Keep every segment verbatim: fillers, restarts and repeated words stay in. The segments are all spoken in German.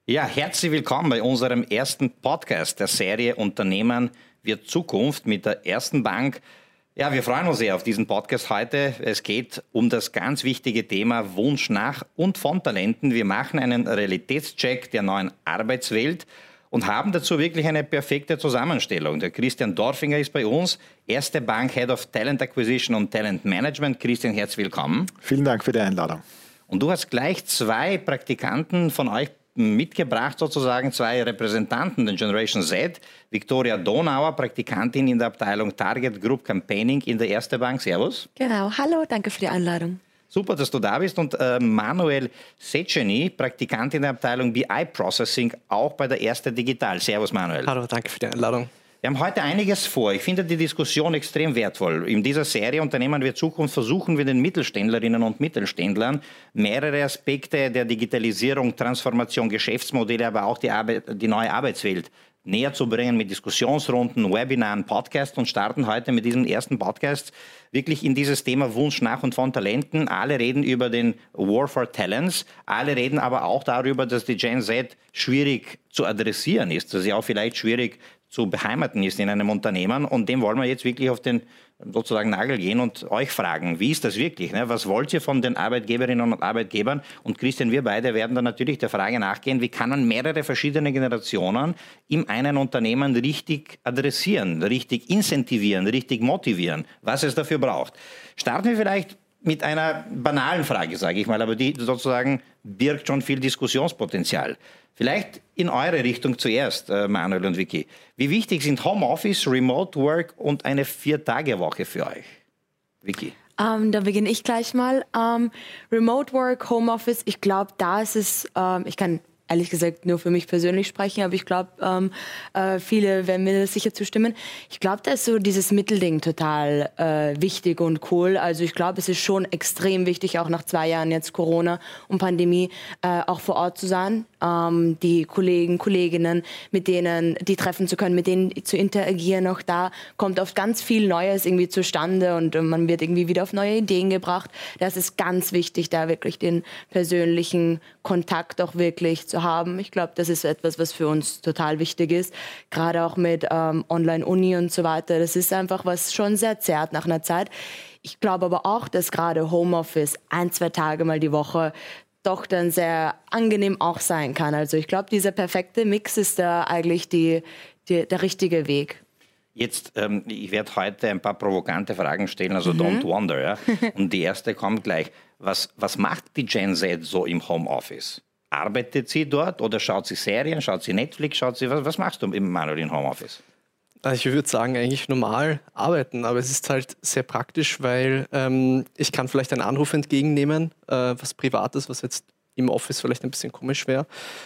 Ja, herzlich willkommen bei unserem ersten Podcast der Serie Unternehmen wird Zukunft mit der Ersten Bank. Ja, wir freuen uns sehr auf diesen Podcast heute. Es geht um das ganz wichtige Thema Wunsch nach und von Talenten. Wir machen einen Realitätscheck der neuen Arbeitswelt und haben dazu wirklich eine perfekte Zusammenstellung. Der Christian Dorfinger ist bei uns, Erste Bank Head of Talent Acquisition und Talent Management. Christian, herzlich willkommen. Vielen Dank für die Einladung. Und du hast gleich zwei Praktikanten von euch mitgebracht, sozusagen zwei Repräsentanten der Generation Z. Viktoria Donauer, Praktikantin in der Abteilung Target Group Campaigning in der Erste Bank. Servus. Genau, hallo, danke für die Einladung. Super, dass du da bist. Und äh, Manuel Seceni, Praktikant in der Abteilung B I Processing, auch bei der Erste Digital. Servus, Manuel. Hallo, danke für die Einladung. Wir haben heute einiges vor. Ich finde die Diskussion extrem wertvoll. In dieser Serie Unternehmen wir Zukunft versuchen wir den Mittelständlerinnen und Mittelständlern mehrere Aspekte der Digitalisierung, Transformation, Geschäftsmodelle, aber auch die, Arbeit, die neue Arbeitswelt näher zu bringen mit Diskussionsrunden, Webinaren, Podcasts und starten heute mit diesem ersten Podcast wirklich in dieses Thema Wunsch nach und von Talenten. Alle reden über den War for Talents, alle reden aber auch darüber, dass die Gen Z schwierig zu adressieren ist, dass sie auch vielleicht schwierig zu beheimaten ist in einem Unternehmen, und dem wollen wir jetzt wirklich auf den sozusagen Nagel gehen und euch fragen, wie ist das wirklich? Ne? Was wollt ihr von den Arbeitgeberinnen und Arbeitgebern? Und Christian, wir beide werden dann natürlich der Frage nachgehen, wie kann man mehrere verschiedene Generationen in einem Unternehmen richtig adressieren, richtig incentivieren, richtig motivieren, was es dafür braucht. Starten wir vielleicht mit einer banalen Frage, sage ich mal, aber die sozusagen birgt schon viel Diskussionspotenzial. Vielleicht in eure Richtung zuerst, äh, Manuel und Vicky. Wie wichtig sind Homeoffice, Remote Work und eine Vier-Tage-Woche für euch? Vicky? Um, da beginne ich gleich mal. Um, Remote Work, Homeoffice, ich glaube, da ist es, um, ich kann ehrlich gesagt nur für mich persönlich sprechen, aber ich glaube, ähm, äh, viele werden mir das sicher zustimmen. Ich glaube, da ist so dieses Mittelding total äh, wichtig und cool. Also ich glaube, es ist schon extrem wichtig, auch nach zwei Jahren jetzt Corona und Pandemie, äh, auch vor Ort zu sein, ähm, die Kollegen, Kolleginnen, mit denen die treffen zu können, mit denen zu interagieren. Auch da kommt oft ganz viel Neues irgendwie zustande und äh, man wird irgendwie wieder auf neue Ideen gebracht. Das ist ganz wichtig, da wirklich den persönlichen Kontakt auch wirklich zu haben. Ich glaube, das ist etwas, was für uns total wichtig ist, gerade auch mit ähm, Online-Uni und so weiter. Das ist einfach was schon sehr zerrt nach einer Zeit. Ich glaube aber auch, dass gerade Homeoffice ein, zwei Tage mal die Woche doch dann sehr angenehm auch sein kann. Also ich glaube, dieser perfekte Mix ist da eigentlich die, die, der richtige Weg. Jetzt, ähm, ich werde heute ein paar provokante Fragen stellen, also mhm. don't wonder. Ja? Und die erste kommt gleich. Was, was macht die Gen Z so im Homeoffice? Arbeitet sie dort oder schaut sie Serien, schaut sie Netflix, schaut sie, was, was machst du im Manuel im Homeoffice? Ich würde sagen, eigentlich normal arbeiten, aber es ist halt sehr praktisch, weil ähm, ich kann vielleicht einen Anruf entgegennehmen, äh, was Privates, was jetzt im Office vielleicht ein bisschen komisch wäre.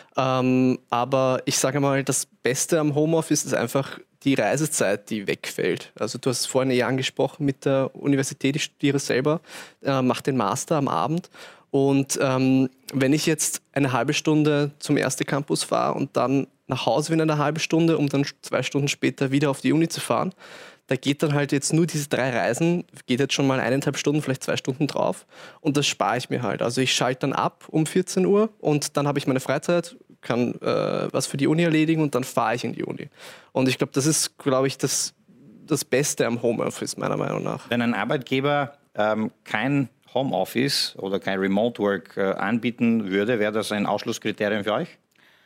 Ähm, aber ich sage mal, das Beste am Homeoffice ist einfach die Reisezeit, die wegfällt. Also du hast es vorhin eh angesprochen mit der Universität, ich studiere selber, äh, mache den Master am Abend. Und ähm, wenn ich jetzt eine halbe Stunde zum Erste Campus fahre und dann nach Hause bin eine halbe Stunde, um dann zwei Stunden später wieder auf die Uni zu fahren, da geht dann halt jetzt nur diese drei Reisen, geht jetzt schon mal eineinhalb Stunden, vielleicht zwei Stunden drauf, und das spare ich mir halt. Also ich schalte dann ab um vierzehn Uhr und dann habe ich meine Freizeit, kann äh, was für die Uni erledigen und dann fahre ich in die Uni. Und ich glaube, das ist, glaube ich, das, das Beste am Homeoffice, meiner Meinung nach. Wenn ein Arbeitgeber ähm, kein Homeoffice oder kein Remote Work äh, anbieten würde, wäre das ein Ausschlusskriterium für euch?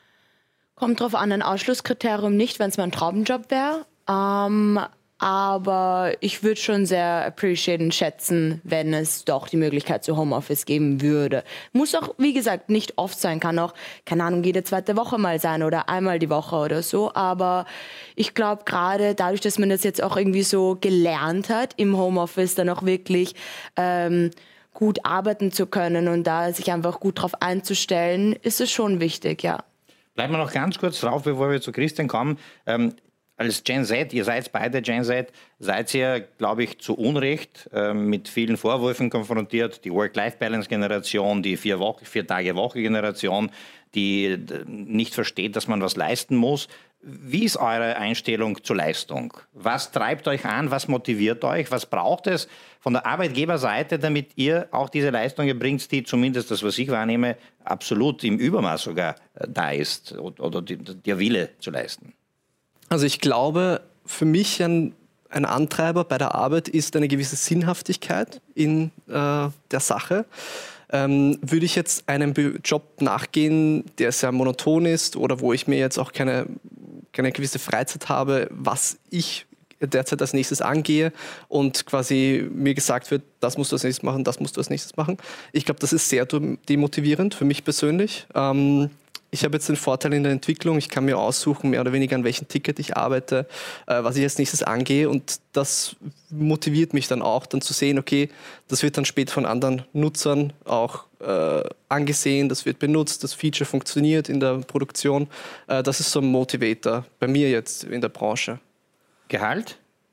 Kommt drauf an, ein Ausschlusskriterium nicht, wenn es mein Traumjob wäre. Ähm, aber ich würde schon sehr appreciaten, schätzen, wenn es doch die Möglichkeit zu Homeoffice geben würde. Muss auch, wie gesagt, nicht oft sein, kann auch, keine Ahnung, jede zweite Woche mal sein oder einmal die Woche oder so. Aber ich glaube, gerade dadurch, dass man das jetzt auch irgendwie so gelernt hat, im Homeoffice dann auch wirklich ähm, gut arbeiten zu können und da sich einfach gut drauf einzustellen, ist es schon wichtig, ja. Bleiben wir noch ganz kurz drauf, bevor wir zu Christian kommen. Ähm, als Gen Z, ihr seid beide Gen Z, seid ihr, glaube ich, zu Unrecht äh, mit vielen Vorwürfen konfrontiert. Die Work-Life-Balance-Generation, die vier, Woche, vier Tage Woche-Generation, die nicht versteht, dass man was leisten muss. Wie ist eure Einstellung zur Leistung? Was treibt euch an? Was motiviert euch? Was braucht es von der Arbeitgeberseite, damit ihr auch diese Leistung erbringt, die zumindest das, was ich wahrnehme, absolut im Übermaß sogar da ist oder die, der Wille zu leisten? Also ich glaube, für mich ein, ein Antreiber bei der Arbeit ist eine gewisse Sinnhaftigkeit in äh, der Sache. Ähm, würde ich jetzt einem Job nachgehen, der sehr monoton ist oder wo ich mir jetzt auch keine, keine gewisse Freizeit habe, was ich derzeit als nächstes angehe und quasi mir gesagt wird, das musst du als nächstes machen, das musst du als nächstes machen. Ich glaube, das ist sehr demotivierend für mich persönlich. Ähm, Ich habe jetzt den Vorteil in der Entwicklung, ich kann mir aussuchen, mehr oder weniger an welchem Ticket ich arbeite, äh, was ich als nächstes angehe und das motiviert mich dann auch, dann zu sehen, okay, das wird dann später von anderen Nutzern auch äh, angesehen, das wird benutzt, das Feature funktioniert in der Produktion. Äh, das ist so ein Motivator bei mir jetzt in der Branche. Gehalt?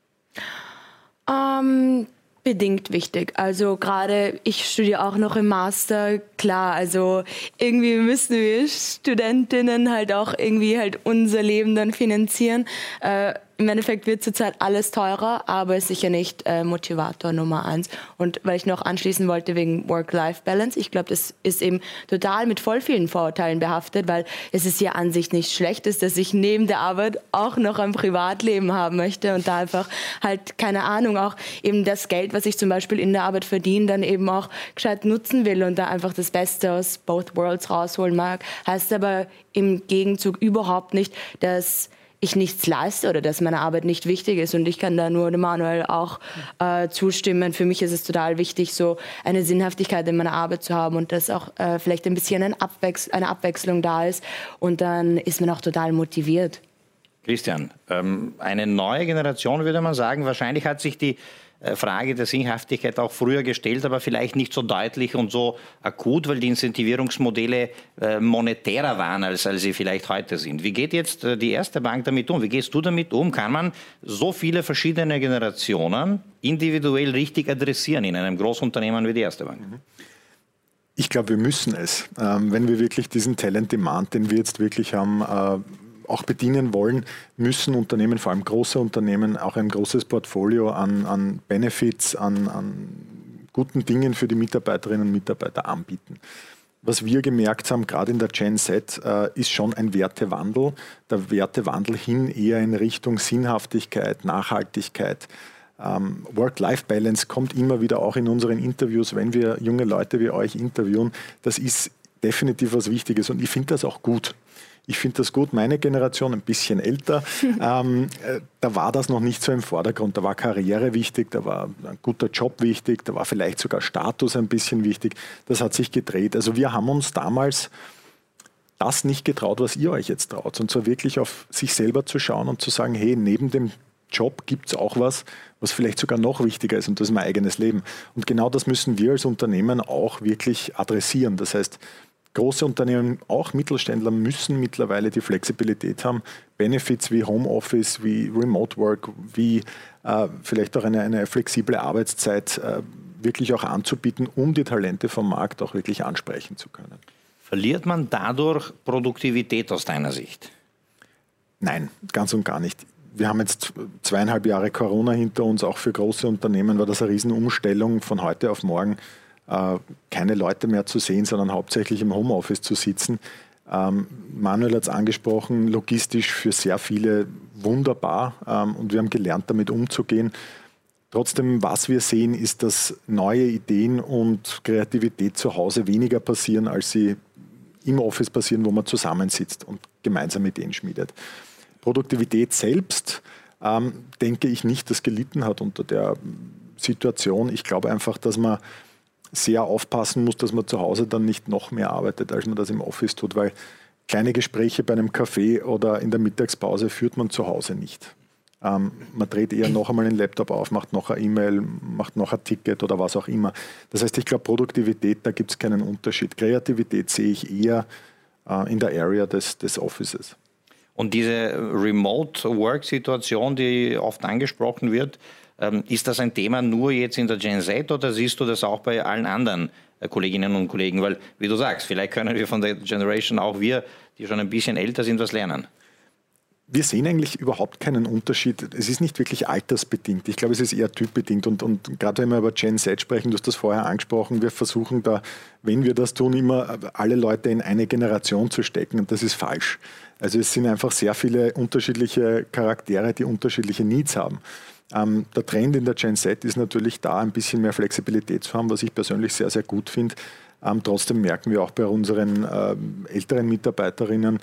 Ähm... Bedingt wichtig. Also gerade ich studiere auch noch im Master, klar, also irgendwie müssen wir Studentinnen halt auch irgendwie halt unser Leben dann finanzieren. Äh, im Endeffekt wird zurzeit alles teurer, aber ist sicher nicht äh, Motivator Nummer eins. Und weil ich noch anschließen wollte wegen Work-Life-Balance, ich glaube, das ist eben total mit voll vielen Vorurteilen behaftet, weil es ist ja an sich nichts Schlechtes, dass ich neben der Arbeit auch noch ein Privatleben haben möchte und da einfach halt, keine Ahnung, auch eben das Geld, was ich zum Beispiel in der Arbeit verdiene, dann eben auch gescheit nutzen will und da einfach das Beste aus both worlds rausholen mag. Heißt aber im Gegenzug überhaupt nicht, dass ich nichts leiste oder dass meine Arbeit nicht wichtig ist. Und ich kann da nur dem Manuel auch äh, zustimmen. Für mich ist es total wichtig, so eine Sinnhaftigkeit in meiner Arbeit zu haben und dass auch äh, vielleicht ein bisschen ein Abwechs- eine Abwechslung da ist. Und dann ist man auch total motiviert. Christian, ähm, eine neue Generation, würde man sagen. Wahrscheinlich hat sich die Frage der Sinnhaftigkeit auch früher gestellt, aber vielleicht nicht so deutlich und so akut, weil die Incentivierungsmodelle äh, monetärer waren, als, als sie vielleicht heute sind. Wie geht jetzt äh, die Erste Bank damit um? Wie gehst du damit um? Kann man so viele verschiedene Generationen individuell richtig adressieren in einem Großunternehmen wie die Erste Bank? Ich glaube, wir müssen es. Ähm, wenn wir wirklich diesen Talent-Demand, den wir jetzt wirklich haben, äh, auch bedienen wollen, müssen Unternehmen, vor allem große Unternehmen, auch ein großes Portfolio an, an Benefits, an, an guten Dingen für die Mitarbeiterinnen und Mitarbeiter anbieten. Was wir gemerkt haben, gerade in der Gen Z, äh, ist schon ein Wertewandel. Der Wertewandel hin eher in Richtung Sinnhaftigkeit, Nachhaltigkeit. Ähm, Work-Life-Balance kommt immer wieder auch in unseren Interviews, wenn wir junge Leute wie euch interviewen. Das ist definitiv was Wichtiges und ich finde das auch gut. Ich finde das gut, meine Generation, ein bisschen älter, ähm, äh, da war das noch nicht so im Vordergrund. Da war Karriere wichtig, da war ein guter Job wichtig, da war vielleicht sogar Status ein bisschen wichtig. Das hat sich gedreht. Also wir haben uns damals das nicht getraut, was ihr euch jetzt traut. Und zwar wirklich auf sich selber zu schauen und zu sagen, hey, neben dem Job gibt es auch was, was vielleicht sogar noch wichtiger ist und das ist mein eigenes Leben. Und genau das müssen wir als Unternehmen auch wirklich adressieren. Das heißt, große Unternehmen, auch Mittelständler, müssen mittlerweile die Flexibilität haben, Benefits wie Homeoffice, wie Remote Work, wie äh, vielleicht auch eine, eine flexible Arbeitszeit äh, wirklich auch anzubieten, um die Talente vom Markt auch wirklich ansprechen zu können. Verliert man dadurch Produktivität aus deiner Sicht? Nein, ganz und gar nicht. Wir haben jetzt zweieinhalb Jahre Corona hinter uns. Auch für große Unternehmen war das eine Riesenumstellung von heute auf morgen. Keine Leute mehr zu sehen, sondern hauptsächlich im Homeoffice zu sitzen. Ähm, Manuel hat es angesprochen, logistisch für sehr viele wunderbar ähm, und wir haben gelernt, damit umzugehen. Trotzdem, was wir sehen, ist, dass neue Ideen und Kreativität zu Hause weniger passieren, als sie im Office passieren, wo man zusammensitzt und gemeinsam Ideen schmiedet. Produktivität selbst, ähm, denke ich nicht, dass gelitten hat unter der Situation. Ich glaube einfach, dass man sehr aufpassen muss, dass man zu Hause dann nicht noch mehr arbeitet, als man das im Office tut, weil kleine Gespräche bei einem Café oder in der Mittagspause führt man zu Hause nicht. Ähm, man dreht eher noch einmal den Laptop auf, macht noch eine E-Mail, macht noch ein Ticket oder was auch immer. Das heißt, ich glaube, Produktivität, da gibt es keinen Unterschied. Kreativität sehe ich eher äh, in der Area des, des Offices. Und diese Remote-Work-Situation, die oft angesprochen wird, ähm, ist das ein Thema nur jetzt in der Gen Z oder siehst du das auch bei allen anderen äh, Kolleginnen und Kollegen? Weil, wie du sagst, vielleicht können wir von der Generation, auch wir, die schon ein bisschen älter sind, was lernen. Wir sehen eigentlich überhaupt keinen Unterschied. Es ist nicht wirklich altersbedingt. Ich glaube, es ist eher typbedingt. Und, und gerade wenn wir über Gen Z sprechen, du hast das vorher angesprochen, wir versuchen da, wenn wir das tun, immer alle Leute in eine Generation zu stecken. Und das ist falsch. Also es sind einfach sehr viele unterschiedliche Charaktere, die unterschiedliche Needs haben. Ähm, der Trend in der Gen Z ist natürlich da, ein bisschen mehr Flexibilität zu haben, was ich persönlich sehr, sehr gut finde. Ähm, trotzdem merken wir auch bei unseren äh, älteren Mitarbeiterinnen,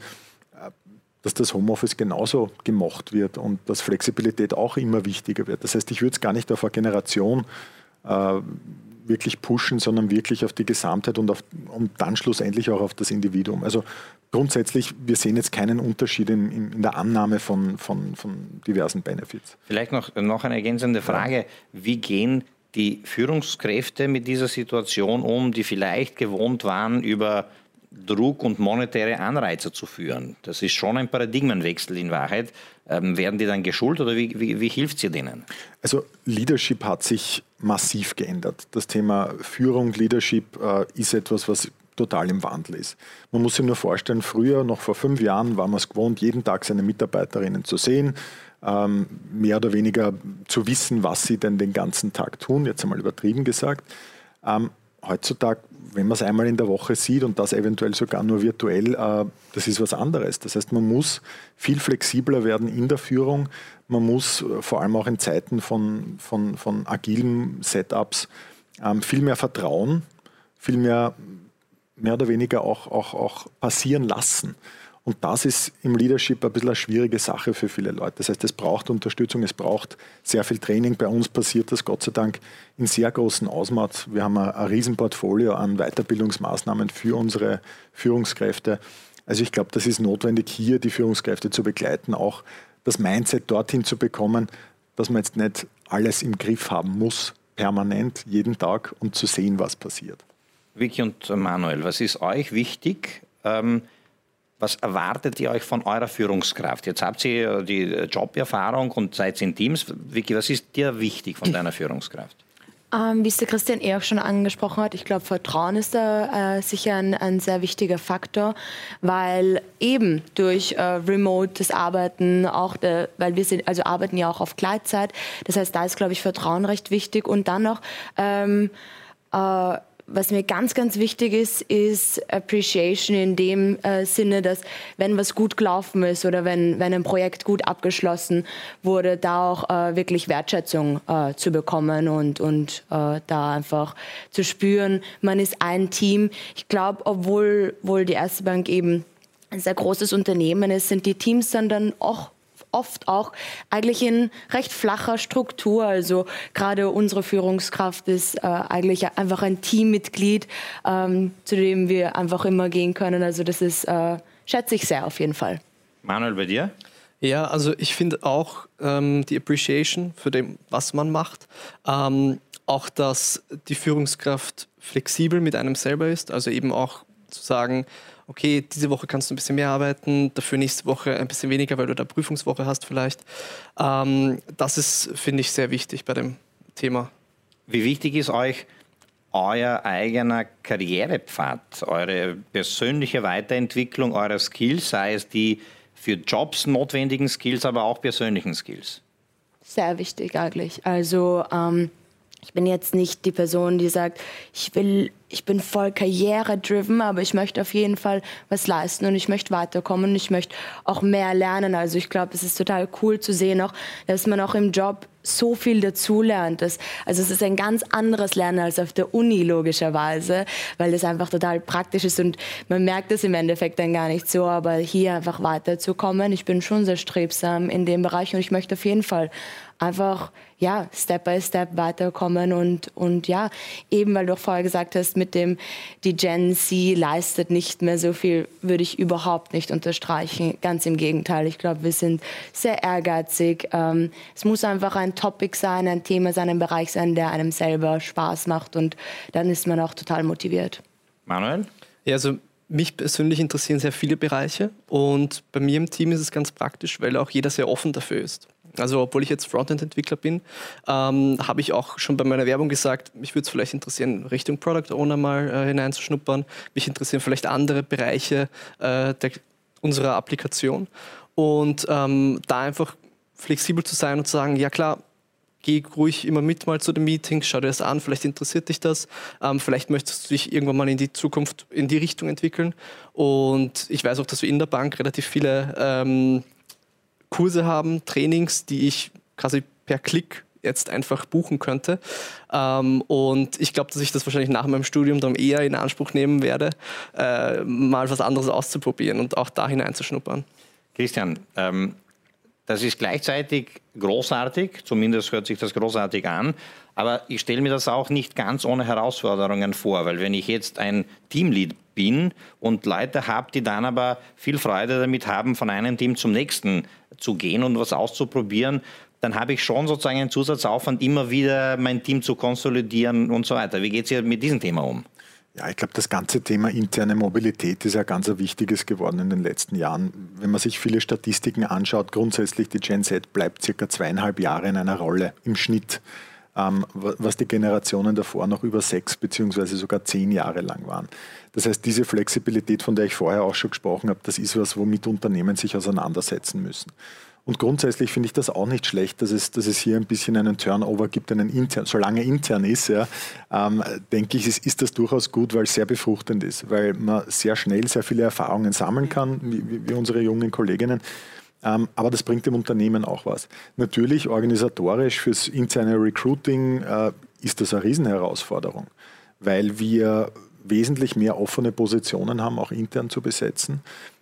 dass das Homeoffice genauso gemocht wird und dass Flexibilität auch immer wichtiger wird. Das heißt, ich würde es gar nicht auf eine Generation äh, wirklich pushen, sondern wirklich auf die Gesamtheit und, auf, und dann schlussendlich auch auf das Individuum. Also grundsätzlich, wir sehen jetzt keinen Unterschied in, in der Annahme von, von, von diversen Benefits. Vielleicht noch, noch eine ergänzende Frage. Wie gehen die Führungskräfte mit dieser Situation um, die vielleicht gewohnt waren, über Druck und monetäre Anreize zu führen? Das ist schon ein Paradigmenwechsel in Wahrheit. Ähm, werden die dann geschult oder wie, wie, wie hilft sie denen? Also Leadership hat sich massiv geändert. Das Thema Führung, Leadership äh, ist etwas, was total im Wandel ist. Man muss sich nur vorstellen, früher, noch vor fünf Jahren, war man es gewohnt, jeden Tag seine Mitarbeiterinnen zu sehen, ähm, mehr oder weniger zu wissen, was sie denn den ganzen Tag tun, jetzt einmal übertrieben gesagt. Ähm, heutzutage, wenn man es einmal in der Woche sieht und das eventuell sogar nur virtuell, äh, das ist was anderes. Das heißt, man muss viel flexibler werden in der Führung. Man muss äh, vor allem auch in Zeiten von, von, von agilen Setups ähm, viel mehr vertrauen, viel mehr, mehr oder weniger auch, auch, auch passieren lassen. Und das ist im Leadership ein bisschen eine schwierige Sache für viele Leute. Das heißt, es braucht Unterstützung, es braucht sehr viel Training. Bei uns passiert das Gott sei Dank in sehr großem Ausmaß. Wir haben ein, ein Riesenportfolio an Weiterbildungsmaßnahmen für unsere Führungskräfte. Also ich glaube, das ist notwendig, hier die Führungskräfte zu begleiten, auch das Mindset dorthin zu bekommen, dass man jetzt nicht alles im Griff haben muss, permanent, jeden Tag und zu sehen, was passiert. Vicky und Manuel, was ist euch wichtig? Ähm, Was erwartet ihr euch von eurer Führungskraft? Jetzt habt ihr die Joberfahrung und seid in Teams. Vicky, was ist dir wichtig von deiner Führungskraft? Ähm, wie es der Christian eh auch schon angesprochen hat, ich glaube, Vertrauen ist da äh, sicher ein, ein sehr wichtiger Faktor, weil eben durch äh, remotes Arbeiten, auch der, weil wir sind, also arbeiten ja auch auf Gleitzeit, das heißt, da ist, glaube ich, Vertrauen recht wichtig und dann noch ähm, äh, was mir ganz, ganz wichtig ist, ist Appreciation in dem äh, Sinne, dass wenn was gut gelaufen ist oder wenn, wenn ein Projekt gut abgeschlossen wurde, da auch äh, wirklich Wertschätzung äh, zu bekommen und, und äh, da einfach zu spüren, man ist ein Team. Ich glaube, obwohl wohl die Erste Bank eben ein sehr großes Unternehmen ist, sind die Teams dann, dann auch oft auch eigentlich in recht flacher Struktur. Also gerade unsere Führungskraft ist äh, eigentlich einfach ein Teammitglied, ähm, zu dem wir einfach immer gehen können. Also das ist, äh, schätze ich sehr auf jeden Fall. Manuel, bei dir? Ja, also ich finde auch ähm, die Appreciation für dem, was man macht. Ähm, auch, dass die Führungskraft flexibel mit einem selber ist. Also eben auch zu sagen, okay, diese Woche kannst du ein bisschen mehr arbeiten, dafür nächste Woche ein bisschen weniger, weil du da Prüfungswoche hast vielleicht. Ähm, das ist, finde ich, sehr wichtig bei dem Thema. Wie wichtig ist euch euer eigener Karrierepfad, eure persönliche Weiterentwicklung eurer Skills, sei es die für Jobs notwendigen Skills, aber auch persönlichen Skills? Sehr wichtig eigentlich. Also ähm, ich bin jetzt nicht die Person, die sagt, ich will, ich bin voll karriere-driven, aber ich möchte auf jeden Fall was leisten und ich möchte weiterkommen und ich möchte auch mehr lernen. Also ich glaube, es ist total cool zu sehen, auch, dass man auch im Job so viel dazulernt. Das, also es ist ein ganz anderes Lernen als auf der Uni logischerweise, weil das einfach total praktisch ist und man merkt es im Endeffekt dann gar nicht so, aber hier einfach weiterzukommen. Ich bin schon sehr strebsam in dem Bereich und ich möchte auf jeden Fall einfach ja, Step by Step weiterkommen und, und ja, eben weil du auch vorher gesagt hast, mit dem, die Gen Z leistet nicht mehr so viel, würde ich überhaupt nicht unterstreichen. Ganz im Gegenteil, ich glaube, wir sind sehr ehrgeizig. Ähm, es muss einfach ein Topic sein, ein Thema sein, ein Bereich sein, der einem selber Spaß macht und dann ist man auch total motiviert. Manuel? Ja, also mich persönlich interessieren sehr viele Bereiche und bei mir im Team ist es ganz praktisch, weil auch jeder sehr offen dafür ist. Also obwohl ich jetzt Frontend-Entwickler bin, ähm, habe ich auch schon bei meiner Werbung gesagt, mich würde es vielleicht interessieren, Richtung Product Owner mal äh, hineinzuschnuppern. Mich interessieren vielleicht andere Bereiche äh, der, unserer Applikation. Und ähm, da einfach flexibel zu sein und zu sagen, ja klar, geh ruhig immer mit mal zu den Meetings, schau dir das an, vielleicht interessiert dich das, ähm, vielleicht möchtest du dich irgendwann mal in die Zukunft in die Richtung entwickeln. Und ich weiß auch, dass wir in der Bank relativ viele ähm, Kurse haben, Trainings, die ich quasi per Klick jetzt einfach buchen könnte. Ähm, und ich glaube, dass ich das wahrscheinlich nach meinem Studium dann eher in Anspruch nehmen werde, äh, mal was anderes auszuprobieren und auch da hineinzuschnuppern. Christian, ähm, das ist gleichzeitig großartig, zumindest hört sich das großartig an, aber ich stelle mir das auch nicht ganz ohne Herausforderungen vor, weil wenn ich jetzt ein Teamlead bin und Leute habe, die dann aber viel Freude damit haben, von einem Team zum nächsten zu gehen und was auszuprobieren, dann habe ich schon sozusagen einen Zusatzaufwand, immer wieder mein Team zu konsolidieren und so weiter. Wie geht es hier mit diesem Thema um? Ja, ich glaube, das ganze Thema interne Mobilität ist ja ganz ein wichtiges geworden in den letzten Jahren. Wenn man sich viele Statistiken anschaut, grundsätzlich die Gen Z bleibt circa zweieinhalb Jahre in einer Rolle im Schnitt, ähm, was die Generationen davor noch über sechs beziehungsweise sogar zehn Jahre lang waren. Das heißt, diese Flexibilität, von der ich vorher auch schon gesprochen habe, das ist was, womit Unternehmen sich auseinandersetzen müssen. Und grundsätzlich finde ich das auch nicht schlecht, dass es, dass es hier ein bisschen einen Turnover gibt, einen intern, solange intern ist, ja, ähm, denke ich, ist, ist das durchaus gut, weil es sehr befruchtend ist, weil man sehr schnell sehr viele Erfahrungen sammeln kann, wie, wie unsere jungen Kolleginnen. Ähm, aber das bringt dem Unternehmen auch was. Natürlich organisatorisch fürs interne Recruiting äh, ist das eine Riesenherausforderung, weil wir wesentlich mehr offene Positionen haben, auch intern zu besetzen,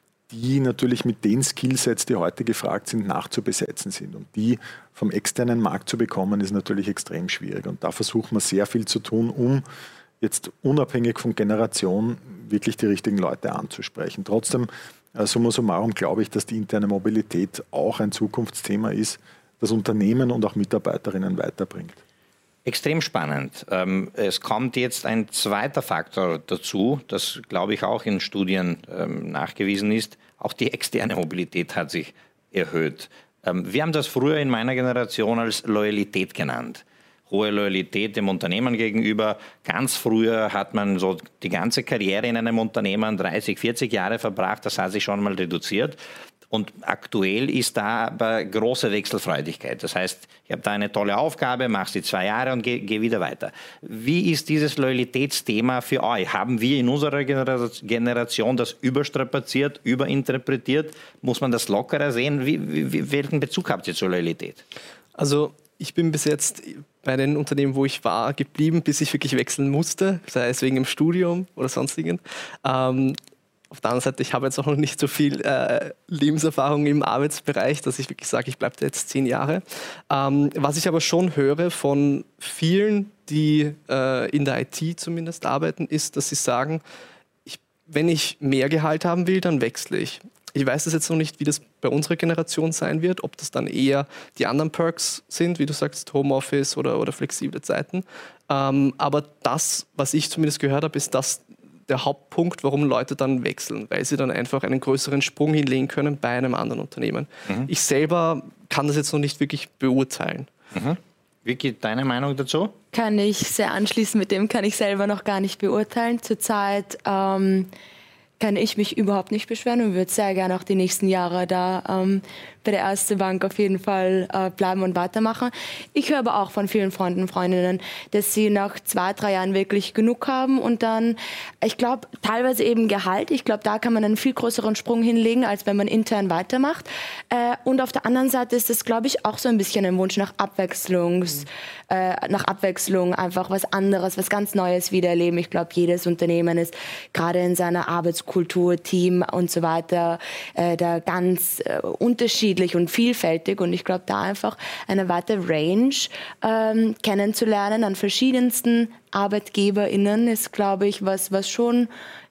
die natürlich mit den Skillsets, die heute gefragt sind, nachzubesetzen sind. Und die vom externen Markt zu bekommen, ist natürlich extrem schwierig. Und da versucht man sehr viel zu tun, um jetzt unabhängig von Generation wirklich die richtigen Leute anzusprechen. Trotzdem, summa summarum, glaube ich, dass die interne Mobilität auch ein Zukunftsthema ist, das Unternehmen und auch Mitarbeiterinnen weiterbringt. Extrem spannend. Es kommt jetzt ein zweiter Faktor dazu, das, glaube ich, auch in Studien nachgewiesen ist. Auch die externe Mobilität hat sich erhöht. Wir haben das früher in meiner Generation als Loyalität genannt. Hohe Loyalität dem Unternehmen gegenüber. Ganz früher hat man so die ganze Karriere in einem Unternehmen dreißig, vierzig Jahre verbracht. Das hat sich schon mal reduziert. Und aktuell ist da aber große Wechselfreudigkeit. Das heißt, ich habe da eine tolle Aufgabe, mache sie zwei Jahre und gehe geh wieder weiter. Wie ist dieses Loyalitätsthema für euch? Haben wir in unserer Generation das überstrapaziert, überinterpretiert? Muss man das lockerer sehen? Wie, wie, welchen Bezug habt ihr zur Loyalität? Also ich bin bis jetzt bei den Unternehmen, wo ich war, geblieben, bis ich wirklich wechseln musste, sei es wegen dem Studium oder sonstigen. Ähm, Auf der anderen Seite, ich habe jetzt auch noch nicht so viel äh, Lebenserfahrung im Arbeitsbereich, dass ich wirklich sage, ich bleibe da jetzt zehn Jahre. Ähm, was ich aber schon höre von vielen, die äh, in der I T zumindest arbeiten, ist, dass sie sagen, ich, wenn ich mehr Gehalt haben will, dann wechsle ich. Ich weiß das jetzt noch nicht, wie das bei unserer Generation sein wird, ob das dann eher die anderen Perks sind, wie du sagst, Homeoffice oder, oder flexible Zeiten. Ähm, aber das, was ich zumindest gehört habe, ist das der Hauptpunkt, warum Leute dann wechseln, weil sie dann einfach einen größeren Sprung hinlegen können bei einem anderen Unternehmen. Mhm. Ich selber kann das jetzt noch nicht wirklich beurteilen. Mhm. Vicky, deine Meinung dazu? Kann ich sehr anschließen, mit dem kann ich selber noch gar nicht beurteilen. Zurzeit ähm, kann ich mich überhaupt nicht beschweren und würde sehr gerne auch die nächsten Jahre da ähm, bei der Erste Bank auf jeden Fall äh, bleiben und weitermachen. Ich höre aber auch von vielen Freunden und Freundinnen, dass sie nach zwei, drei Jahren wirklich genug haben und dann, ich glaube, teilweise eben Gehalt. Ich glaube, da kann man einen viel größeren Sprung hinlegen, als wenn man intern weitermacht. Äh, und auf der anderen Seite ist das, glaube ich, auch so ein bisschen ein Wunsch nach Abwechslung, äh, nach Abwechslung, einfach was anderes, was ganz Neues wieder erleben. Ich glaube, jedes Unternehmen ist gerade in seiner Arbeitskultur, Team und so weiter äh, da ganz äh, unterschiedlich und vielfältig und ich glaube, da einfach eine weitere Range ähm, kennenzulernen an verschiedensten ArbeitgeberInnen ist, glaube ich, was, was schon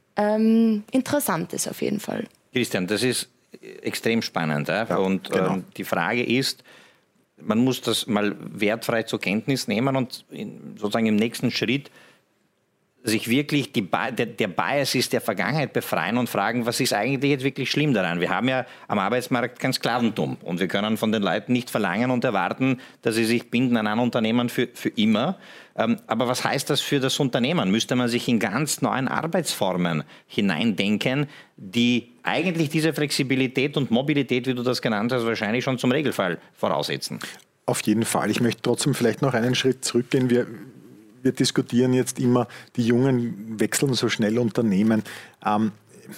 ähm, interessant ist auf jeden Fall. Christian, das ist extrem spannend. Ja? Ja, und genau. ähm, die Frage ist, man muss das mal wertfrei zur Kenntnis nehmen und in, sozusagen im nächsten Schritt sich wirklich die, der, der Bias ist der Vergangenheit befreien und fragen, was ist eigentlich jetzt wirklich schlimm daran? Wir haben ja am Arbeitsmarkt kein Sklaventum und wir können von den Leuten nicht verlangen und erwarten, dass sie sich binden an ein Unternehmen für, für immer. Ähm, aber was heißt das für das Unternehmen? Müsste man sich in ganz neuen Arbeitsformen hineindenken, die eigentlich diese Flexibilität und Mobilität, wie du das genannt hast, wahrscheinlich schon zum Regelfall voraussetzen? Auf jeden Fall. Ich möchte trotzdem vielleicht noch einen Schritt zurückgehen. Wir Wir diskutieren jetzt immer, die Jungen wechseln so schnell Unternehmen. Ähm,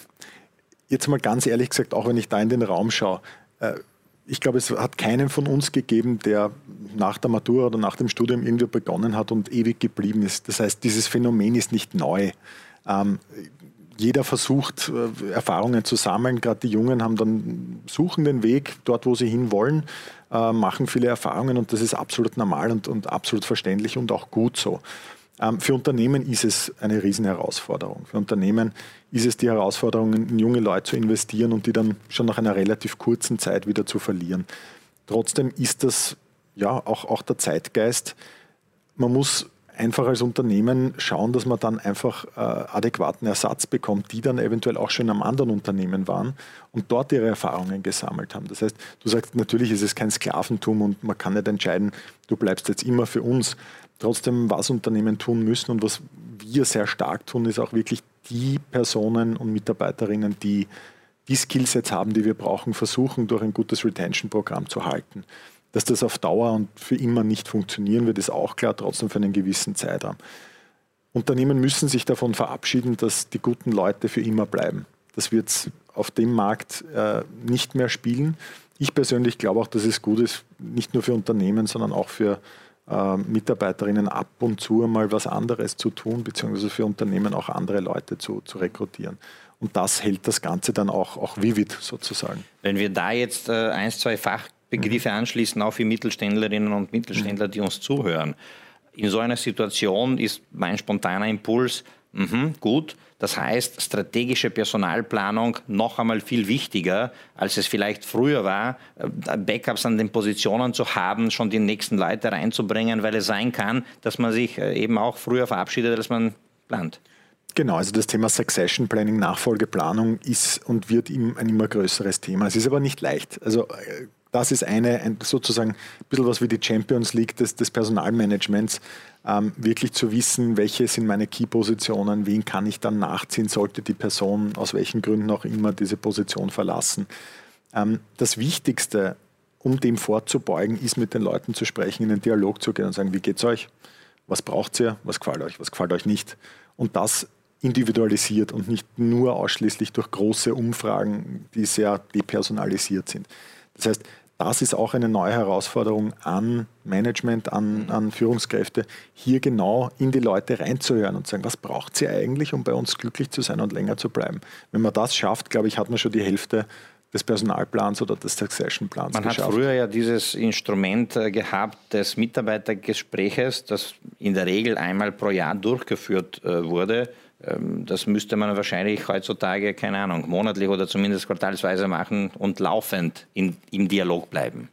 jetzt mal ganz ehrlich gesagt, auch wenn ich da in den Raum schaue, äh, ich glaube, es hat keinen von uns gegeben, der nach der Matura oder nach dem Studium irgendwie begonnen hat und ewig geblieben ist. Das heißt, dieses Phänomen ist nicht neu. Ähm, jeder versucht, äh, Erfahrungen zu sammeln. Gerade die Jungen haben dann, suchen den Weg dort, wo sie hinwollen, äh, machen viele Erfahrungen und das ist absolut normal und, und absolut verständlich und auch gut so. Ähm, für Unternehmen ist es eine Riesenherausforderung. Für Unternehmen ist es die Herausforderung, in junge Leute zu investieren und die dann schon nach einer relativ kurzen Zeit wieder zu verlieren. Trotzdem ist das ja auch, auch der Zeitgeist. Man muss einfach als Unternehmen schauen, dass man dann einfach äh, adäquaten Ersatz bekommt, die dann eventuell auch schon am anderen Unternehmen waren und dort ihre Erfahrungen gesammelt haben. Das heißt, du sagst, natürlich ist es kein Sklaventum und man kann nicht entscheiden, du bleibst jetzt immer für uns. Trotzdem, was Unternehmen tun müssen und was wir sehr stark tun, ist auch wirklich die Personen und Mitarbeiterinnen, die die Skillsets haben, die wir brauchen, versuchen, durch ein gutes Retention-Programm zu halten. Dass das auf Dauer und für immer nicht funktionieren wird, ist auch klar, trotzdem für einen gewissen Zeitraum. Unternehmen müssen sich davon verabschieden, dass die guten Leute für immer bleiben. Das wird es auf dem Markt äh, nicht mehr spielen. Ich persönlich glaube auch, dass es gut ist, nicht nur für Unternehmen, sondern auch für äh, Mitarbeiterinnen ab und zu einmal was anderes zu tun, beziehungsweise für Unternehmen auch andere Leute zu, zu rekrutieren. Und das hält das Ganze dann auch, auch vivid sozusagen. Wenn wir da jetzt äh, eins, zwei Fachbegriffe anschließen, auch für Mittelständlerinnen und Mittelständler, die uns zuhören. In so einer Situation ist mein spontaner Impuls, mh, gut, das heißt, strategische Personalplanung noch einmal viel wichtiger, als es vielleicht früher war, Backups an den Positionen zu haben, schon die nächsten Leute reinzubringen, weil es sein kann, dass man sich eben auch früher verabschiedet, als man plant. Genau, also das Thema Succession Planning, Nachfolgeplanung ist und wird ein immer größeres Thema. Es ist aber nicht leicht. Also das ist eine, ein, sozusagen ein bisschen was wie die Champions League des, des Personalmanagements, ähm, wirklich zu wissen, welche sind meine Key-Positionen, wen kann ich dann nachziehen, sollte die Person aus welchen Gründen auch immer diese Position verlassen. Ähm, das Wichtigste, um dem vorzubeugen, ist mit den Leuten zu sprechen, in den Dialog zu gehen und sagen, wie geht's euch? Was braucht ihr? Was gefällt euch? Was gefällt euch nicht? Und das individualisiert und nicht nur ausschließlich durch große Umfragen, die sehr depersonalisiert sind. Das heißt, das ist auch eine neue Herausforderung an Management, an, an Führungskräfte, hier genau in die Leute reinzuhören und zu sagen, was braucht sie eigentlich, um bei uns glücklich zu sein und länger zu bleiben. Wenn man das schafft, glaube ich, hat man schon die Hälfte des Personalplans oder des Succession-Plans Man geschafft. hat früher ja dieses Instrument äh, gehabt des Mitarbeitergespräches, das in der Regel einmal pro Jahr durchgeführt äh, wurde. Ähm, das müsste man wahrscheinlich heutzutage, keine Ahnung, monatlich oder zumindest quartalsweise machen und laufend in, im Dialog bleiben.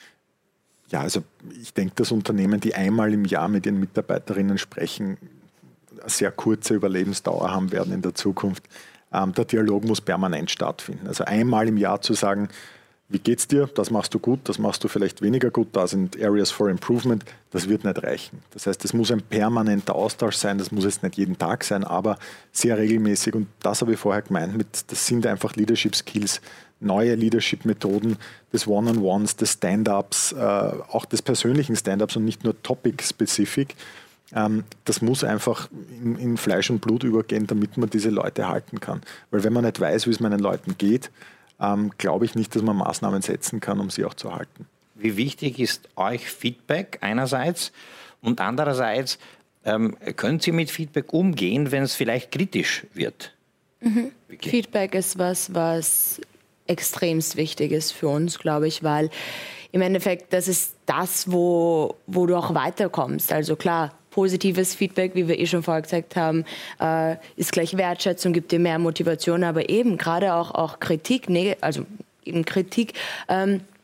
Ja, also ich denke, dass Unternehmen, die einmal im Jahr mit ihren Mitarbeiterinnen sprechen, eine sehr kurze Überlebensdauer haben werden in der Zukunft. Ähm, der Dialog muss permanent stattfinden. Also einmal im Jahr zu sagen, wie geht's dir, das machst du gut, das machst du vielleicht weniger gut, da sind Areas for Improvement, das wird nicht reichen. Das heißt, es muss ein permanenter Austausch sein, das muss jetzt nicht jeden Tag sein, aber sehr regelmäßig. Und das habe ich vorher gemeint, mit, das sind einfach Leadership Skills, neue Leadership-Methoden des One-on-Ones, des Stand-Ups, äh, auch des persönlichen Stand-Ups und nicht nur Topic-specific. Ähm, das muss einfach in, in Fleisch und Blut übergehen, damit man diese Leute halten kann. Weil wenn man nicht weiß, wie es meinen Leuten geht, ähm, glaube ich nicht, dass man Maßnahmen setzen kann, um sie auch zu halten. Wie wichtig ist euch Feedback einerseits und andererseits, ähm, könnt ihr mit Feedback umgehen, wenn es vielleicht kritisch wird? Mhm. Feedback ist was, was extremst wichtig ist für uns, glaube ich, weil im Endeffekt, das ist das, wo, wo du auch weiterkommst. Also klar, positives Feedback, wie wir eh schon vorher gesagt haben, äh, ist gleich Wertschätzung, gibt dir mehr Motivation, aber eben gerade auch, auch Kritik, nee, also eben Kritik, ähm,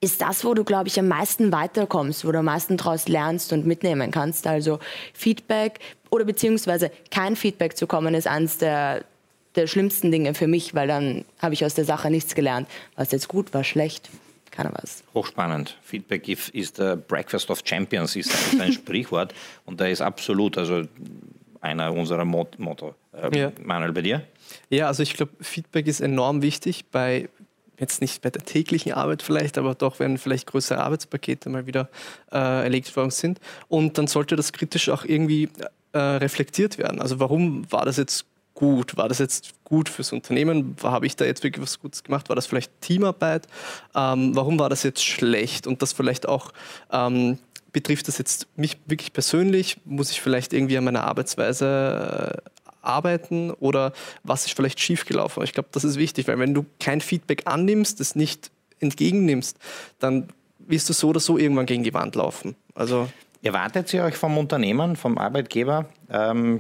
ist das, wo du, glaube ich, am meisten weiterkommst, wo du am meisten daraus lernst und mitnehmen kannst. Also Feedback oder beziehungsweise kein Feedback zu kommen, ist eines der, der schlimmsten Dinge für mich, weil dann habe ich aus der Sache nichts gelernt. Was jetzt gut, was schlecht, keiner weiß. Hochspannend. Feedback ist der Breakfast of Champions, ist ein Sprichwort und da ist absolut, also einer unserer Mot- Motto. Ähm, ja. Manuel, bei dir? Ja, also ich glaube, Feedback ist enorm wichtig bei, jetzt nicht bei der täglichen Arbeit vielleicht, aber doch, wenn vielleicht größere Arbeitspakete mal wieder äh, erlegt worden sind. Und dann sollte das kritisch auch irgendwie äh, reflektiert werden. Also warum war das jetzt gut? War das jetzt gut fürs Unternehmen? Habe ich da jetzt wirklich was Gutes gemacht? War das vielleicht Teamarbeit? Ähm, warum war das jetzt schlecht? Und das vielleicht auch... Ähm, betrifft das jetzt mich wirklich persönlich? Muss ich vielleicht irgendwie an meiner Arbeitsweise äh, arbeiten oder was ist vielleicht schiefgelaufen? Ich glaube, das ist wichtig, weil wenn du kein Feedback annimmst, es nicht entgegennimmst, dann wirst du so oder so irgendwann gegen die Wand laufen. Also erwartet ihr euch vom Unternehmen, vom Arbeitgeber, ähm,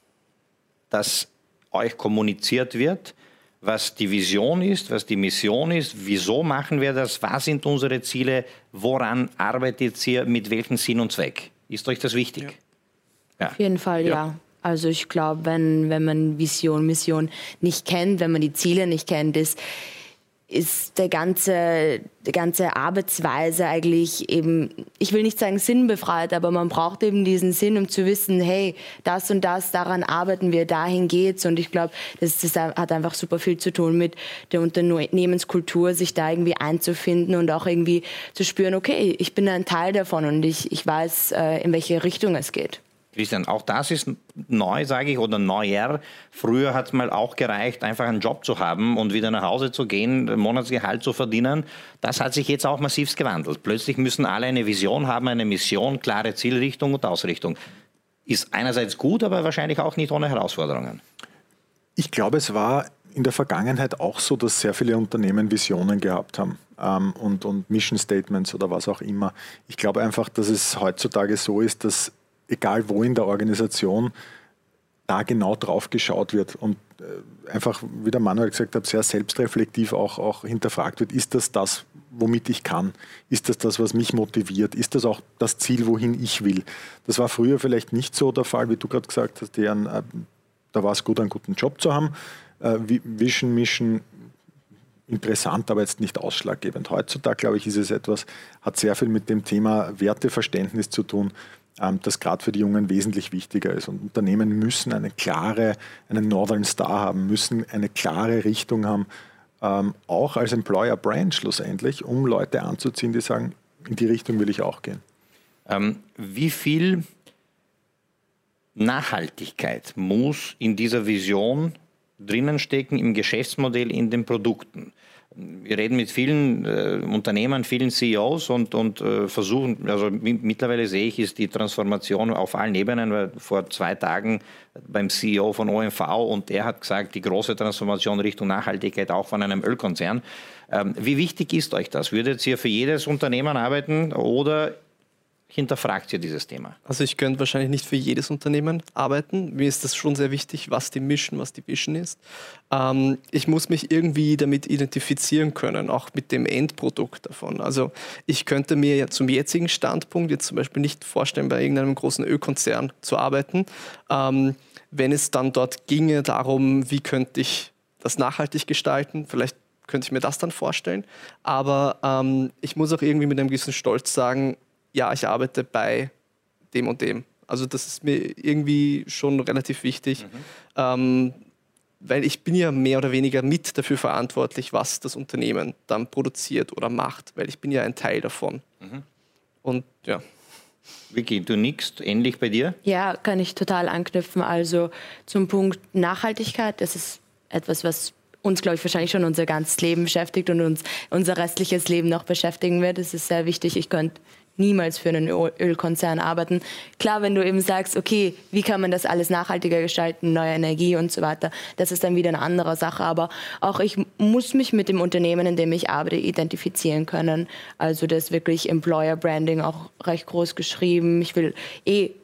dass euch kommuniziert wird, was die Vision ist, was die Mission ist, wieso machen wir das, was sind unsere Ziele, woran arbeitet ihr, mit welchem Sinn und Zweck? Ist euch das wichtig? Ja. Ja. Auf jeden Fall, ja. Ja. Also ich glaube, wenn, wenn man Vision, Mission nicht kennt, wenn man die Ziele nicht kennt, ist, ist der ganze, die ganze Arbeitsweise eigentlich eben, ich will nicht sagen sinnbefreit, aber man braucht eben diesen Sinn, um zu wissen, hey, das und das, daran arbeiten wir, dahin geht's. Und ich glaube, das, das hat einfach super viel zu tun mit der Unternehmenskultur, sich da irgendwie einzufinden und auch irgendwie zu spüren, okay, ich bin ein Teil davon und ich, ich weiß, in welche Richtung es geht. Christian, auch das ist neu, sage ich, oder neuer. Früher hat es mal auch gereicht, einfach einen Job zu haben und wieder nach Hause zu gehen, ein Monatsgehalt zu verdienen. Das hat sich jetzt auch massivst gewandelt. Plötzlich müssen alle eine Vision haben, eine Mission, klare Zielrichtung und Ausrichtung. Ist einerseits gut, aber wahrscheinlich auch nicht ohne Herausforderungen. Ich glaube, es war in der Vergangenheit auch so, dass sehr viele Unternehmen Visionen gehabt haben ähm, und, und Mission Statements oder was auch immer. Ich glaube einfach, dass es heutzutage so ist, dass egal wo in der Organisation, da genau drauf geschaut wird und äh, einfach, wie der Manuel gesagt hat, sehr selbstreflektiv auch, auch hinterfragt wird, ist das das, womit ich kann? Ist das das, was mich motiviert? Ist das auch das Ziel, wohin ich will? Das war früher vielleicht nicht so der Fall, wie du gerade gesagt hast, deren, äh, da war es gut, einen guten Job zu haben. Äh, Vision, Mission, interessant, aber jetzt nicht ausschlaggebend. Heutzutage, glaube ich, ist es etwas, hat sehr viel mit dem Thema Werteverständnis zu tun, das gerade für die Jungen wesentlich wichtiger ist. Und Unternehmen müssen eine klare, einen Northern Star haben, müssen eine klare Richtung haben, ähm, auch als Employer Brand schlussendlich, um Leute anzuziehen, die sagen, in die Richtung will ich auch gehen. Ähm, wie viel Nachhaltigkeit muss in dieser Vision drinnen stecken, im Geschäftsmodell, in den Produkten? Wir reden mit vielen äh, Unternehmern, vielen C E Os und, und äh, versuchen, also mittlerweile sehe ich, ist die Transformation auf allen Ebenen, weil vor zwei Tagen beim C E O von O M V und der hat gesagt, die große Transformation Richtung Nachhaltigkeit auch von einem Ölkonzern. Ähm, wie wichtig ist euch das? Würdet ihr für jedes Unternehmen arbeiten oder hinterfragt ihr dieses Thema? Also ich könnte wahrscheinlich nicht für jedes Unternehmen arbeiten. Mir ist das schon sehr wichtig, was die Mission, was die Vision ist. Ähm, ich muss mich irgendwie damit identifizieren können, auch mit dem Endprodukt davon. Also ich könnte mir ja zum jetzigen Standpunkt jetzt zum Beispiel nicht vorstellen, bei irgendeinem großen Ölkonzern zu arbeiten, ähm, wenn es dann dort ginge darum, wie könnte ich das nachhaltig gestalten. Vielleicht könnte ich mir das dann vorstellen. Aber ähm, ich muss auch irgendwie mit einem gewissen Stolz sagen, ja, ich arbeite bei dem und dem. Also das ist mir irgendwie schon relativ wichtig, mhm. ähm, weil ich bin ja mehr oder weniger mit dafür verantwortlich, was das Unternehmen dann produziert oder macht, weil ich bin ja ein Teil davon. Mhm. Und ja. Vicky, du nickst, ähnlich bei dir? Ja, kann ich total anknüpfen. Also zum Punkt Nachhaltigkeit, das ist etwas, was uns, glaube ich, wahrscheinlich schon unser ganzes Leben beschäftigt und uns unser restliches Leben noch beschäftigen wird. Das ist sehr wichtig. Ich könnte niemals für einen Ölkonzern arbeiten. Klar, wenn du eben sagst, okay, wie kann man das alles nachhaltiger gestalten, neue Energie und so weiter, das ist dann wieder eine andere Sache. Aber auch ich muss mich mit dem Unternehmen, in dem ich arbeite, identifizieren können. Also das ist wirklich Employer Branding auch recht groß geschrieben. Ich will eh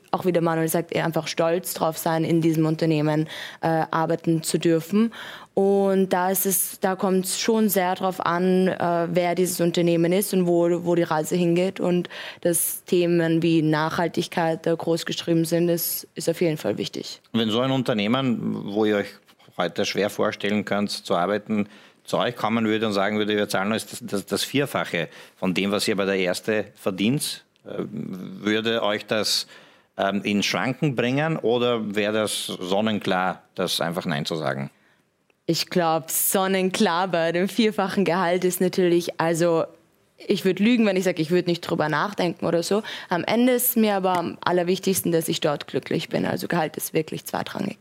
auch wie der Manuel sagt, einfach stolz drauf sein, in diesem Unternehmen äh, arbeiten zu dürfen. Und da ist es, da kommt es schon sehr darauf an, äh, wer dieses Unternehmen ist und wo, wo die Reise hingeht. Und dass Themen wie Nachhaltigkeit da groß geschrieben sind, ist, ist auf jeden Fall wichtig. Wenn so ein Unternehmen, wo ihr euch heute schwer vorstellen könnt, zu arbeiten, zu euch kommen würde und sagen würde, wir zahlen euch das, das, das Vierfache von dem, was ihr bei der Erste verdient, äh, würde euch das ähm, in Schranken bringen oder wäre das sonnenklar, das einfach Nein zu sagen? Ich glaube, sonnenklar bei dem vierfachen Gehalt ist natürlich, also ich würde lügen, wenn ich sage, ich würde nicht drüber nachdenken oder so. Am Ende ist mir aber am allerwichtigsten, dass ich dort glücklich bin. Also Gehalt ist wirklich zweitrangig.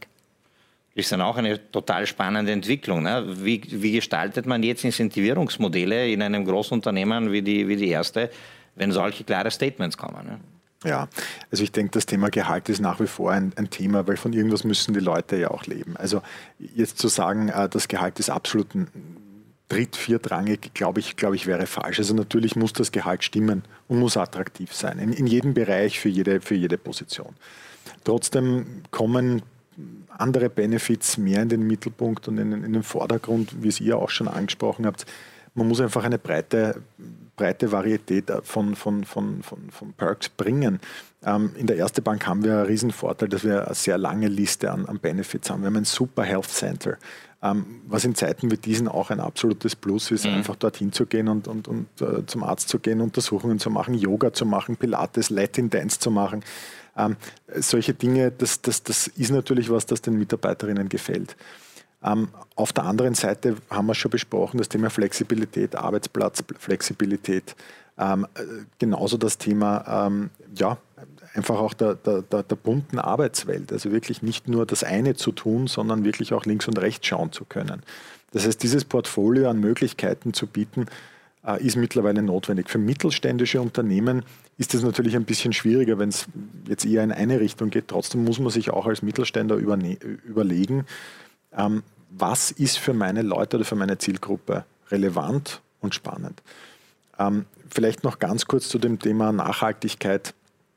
Das ist dann auch eine total spannende Entwicklung. Ne? Wie, wie gestaltet man jetzt Incentivierungsmodelle in einem Großunternehmen wie die, wie die Erste, wenn solche klare Statements kommen? Ne? Ja, also ich denke, das Thema Gehalt ist nach wie vor ein, ein Thema, weil von irgendwas müssen die Leute ja auch leben. Also jetzt zu sagen, das Gehalt ist absolut dritt-, viertrangig, glaube ich, glaube ich, wäre falsch. Also natürlich muss das Gehalt stimmen und muss attraktiv sein, in, in jedem Bereich, für jede, für jede Position. Trotzdem kommen andere Benefits mehr in den Mittelpunkt und in, in den Vordergrund, wie es ihr auch schon angesprochen habt. Man muss einfach eine breite, breite Varietät von, von, von, von, von Perks bringen. Ähm, in der Erste Bank haben wir einen riesen Vorteil, dass wir eine sehr lange Liste an, an Benefits haben. Wir haben ein super Health Center, ähm, was in Zeiten wie diesen auch ein absolutes Plus ist, mhm. einfach dorthin zu gehen und, und, und uh, zum Arzt zu gehen, Untersuchungen zu machen, Yoga zu machen, Pilates, Latin Dance zu machen. Ähm, solche Dinge, das, das, das ist natürlich was, das den Mitarbeiterinnen gefällt. Ähm, auf der anderen Seite haben wir schon besprochen, das Thema Flexibilität, Arbeitsplatzflexibilität, ähm, genauso das Thema, ähm, ja, einfach auch der, der, der, der bunten Arbeitswelt, also wirklich nicht nur das eine zu tun, sondern wirklich auch links und rechts schauen zu können. Das heißt, dieses Portfolio an Möglichkeiten zu bieten, äh, ist mittlerweile notwendig. Für mittelständische Unternehmen ist es natürlich ein bisschen schwieriger, wenn es jetzt eher in eine Richtung geht. Trotzdem muss man sich auch als Mittelständler überlegen, ähm, was ist für meine Leute oder für meine Zielgruppe relevant und spannend. Ähm, vielleicht noch ganz kurz zu dem Thema Nachhaltigkeit,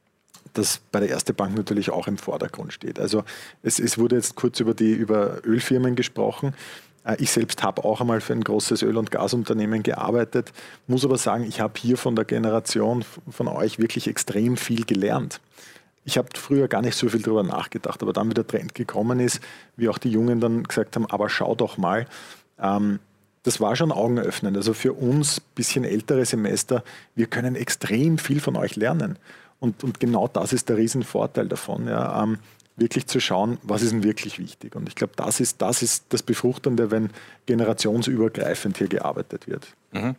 das bei der Erste Bank natürlich auch im Vordergrund steht. Also es, es wurde jetzt kurz über die über Ölfirmen gesprochen. Ich selbst habe auch einmal für ein großes Öl- und Gasunternehmen gearbeitet, muss aber sagen, ich habe hier von der Generation von euch wirklich extrem viel gelernt. Ich habe früher gar nicht so viel darüber nachgedacht, aber dann, wie der Trend gekommen ist, wie auch die Jungen dann gesagt haben, aber schau doch mal, ähm, das war schon augenöffnend. Also für uns, bisschen ältere Semester, wir können extrem viel von euch lernen. Und, und genau das ist der Riesenvorteil davon, ja, ähm, wirklich zu schauen, was ist denn wirklich wichtig. Und ich glaube, das ist, das ist das Befruchtende, wenn generationsübergreifend hier gearbeitet wird. Mhm.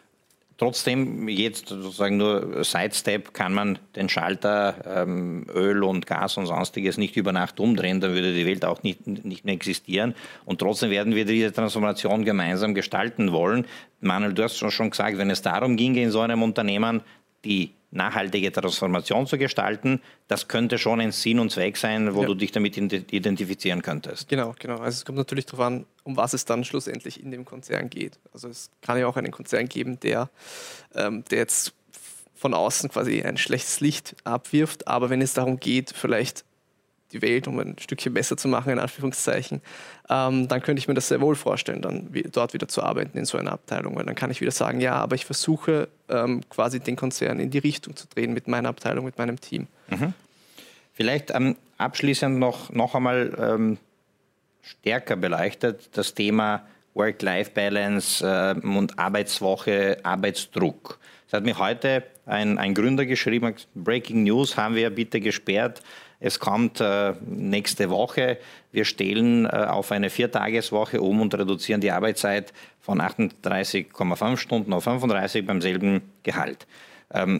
Trotzdem, jetzt sozusagen nur Sidestep, kann man den Schalter ähm, Öl und Gas und Sonstiges nicht über Nacht umdrehen, dann würde die Welt auch nicht, nicht mehr existieren. Und trotzdem werden wir diese Transformation gemeinsam gestalten wollen. Manuel, du hast schon, schon gesagt, wenn es darum ginge, in so einem Unternehmen die nachhaltige Transformation zu gestalten, das könnte schon ein Sinn und Zweck sein, wo ja. du dich damit identifizieren könntest. Genau, genau. Also es kommt natürlich darauf an, um was es dann schlussendlich in dem Konzern geht. Also es kann ja auch einen Konzern geben, der, ähm, der jetzt von außen quasi ein schlechtes Licht abwirft, aber wenn es darum geht, vielleicht die Welt um ein Stückchen besser zu machen, in Anführungszeichen, ähm, dann könnte ich mir das sehr wohl vorstellen, dann wie, dort wieder zu arbeiten in so einer Abteilung. Weil dann kann ich wieder sagen, ja, aber ich versuche ähm, quasi den Konzern in die Richtung zu drehen mit meiner Abteilung, mit meinem Team. Mhm. Vielleicht ähm, abschließend noch, noch einmal ähm, stärker beleuchtet das Thema Work-Life-Balance äh, und Arbeitswoche, Arbeitsdruck. Es hat mir heute ein, ein Gründer geschrieben, Breaking News, haben wir bitte gesperrt. Es kommt äh, nächste Woche. Wir stellen äh, auf eine Viertageswoche um und reduzieren die Arbeitszeit von achtunddreißig Komma fünf Stunden auf fünfunddreißig beim selben Gehalt. Ähm,